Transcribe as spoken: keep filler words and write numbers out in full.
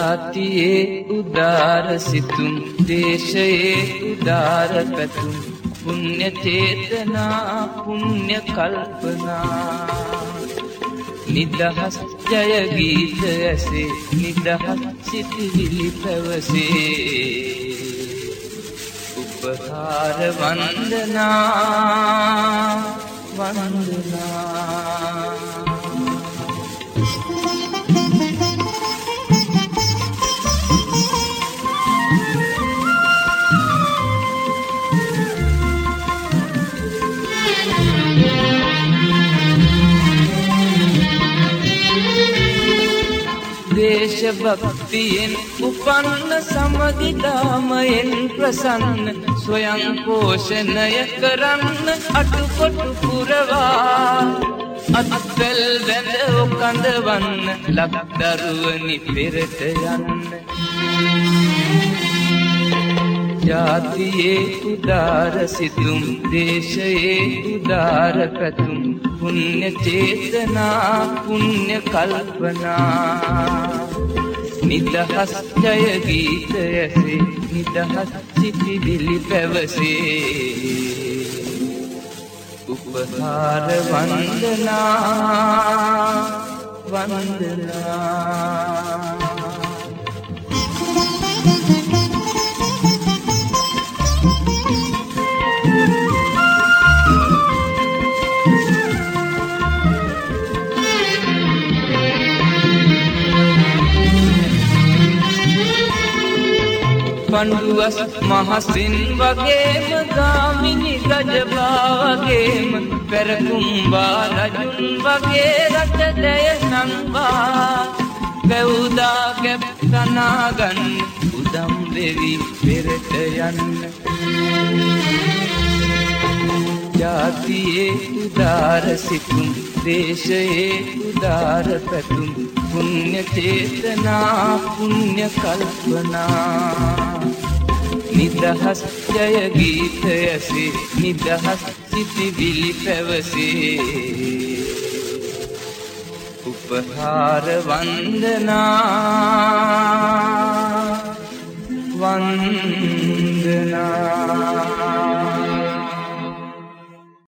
ජාතියේ උදාර සිතුම් දේශයේ උදාර පැතුම් පුණ්‍ය චේතනා පුණ්‍ය කල්පනා නිදහස් ජය ගීත ඇසේ නිදහස් සිතිවිලි පැවසේ උපහාර වන්දනා වන්දනා දේශභක්තියෙන් උපන්න සමදිදාමයෙන් ප්‍රසන්න ස්වයං පෝෂණය කරන්න අටුකොටු පුරවා අත්වැල් වැඳ ඔකඳවන්න ලක්දරුවනි පෙරට යන්න ජාතියේ උදාර සිතුම් දේශයේ උදාර පැතුම් පුණ්‍ය චේතනා පුණ්‍ය කල්පනා නිදහස් ජය ගීත ඇසේ නිදහස් සිතිවිලි පැවසේ උපහාර වන්දනා වන්දනා පණ්ඩුවස් මහසින් වගේම ගාමිණි ගජබා වගේම පෙරකුම්බා රජුන් වගේ රට දැය නංවා වැවුදා කැප් තනාගන්න උදම් වෙවි පෙරට යන්න ජාතියේ උදාර සිතුම් දේශයේ උදාර පැතුම් පුණ්‍ය චේතනා පුණ්‍ය කල්පනා නිදහස් ජය ගීත ඇසේ නිදහස් සිතිවිලි පැවසේ උපහාර වන්දනා වන්දනා